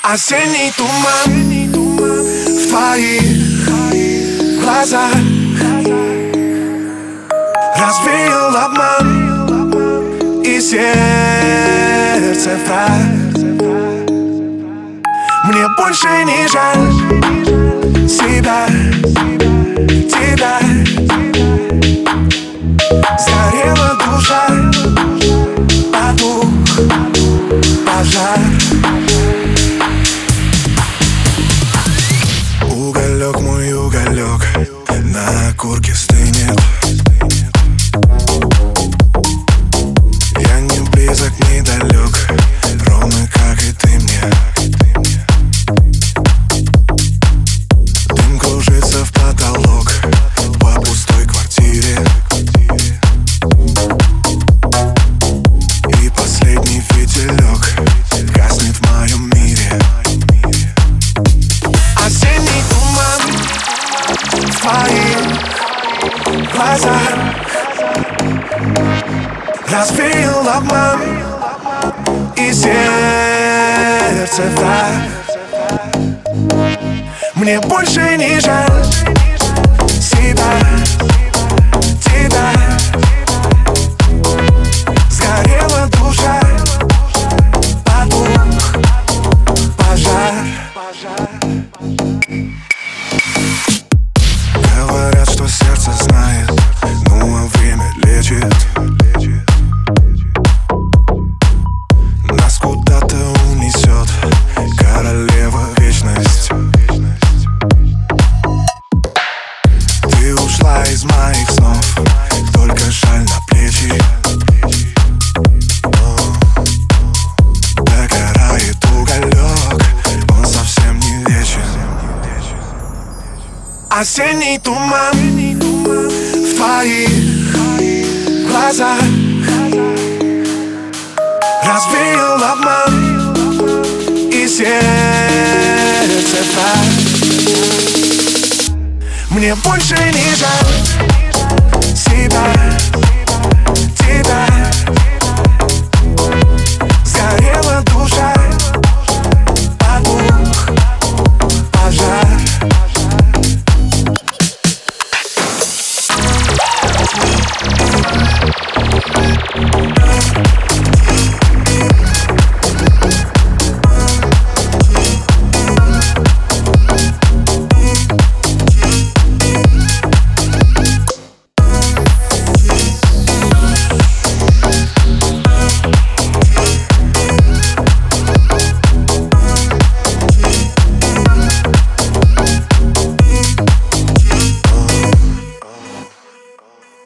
Осенний туман в твоих глазах развеял обман и сердце в прах. Мне больше не жаль себя, тебя. Сгорела душа, потух пожар. Уголек, мой уголек, на окурке стынет. Я не близок, не далек, ровно как и ты мне. Дым кружится в потолок по пустой квартире. И последний фитилек гаснет в моем мире. Осенний туман в твоих глазах развеял обман и сердце в прах. Мне больше не жаль себя, тебя. Сгорела душа, потух пожар. Говорят, что сердце знает, ну а время лечит. Нас куда-то унесет королева вечность. Ты ушла из моих снов, только жаль на плечи. Догорает уголек, он совсем не вечен. Осенний туман в твоих глазах развеял обман и сердце в прах. Мне больше не жаль себя.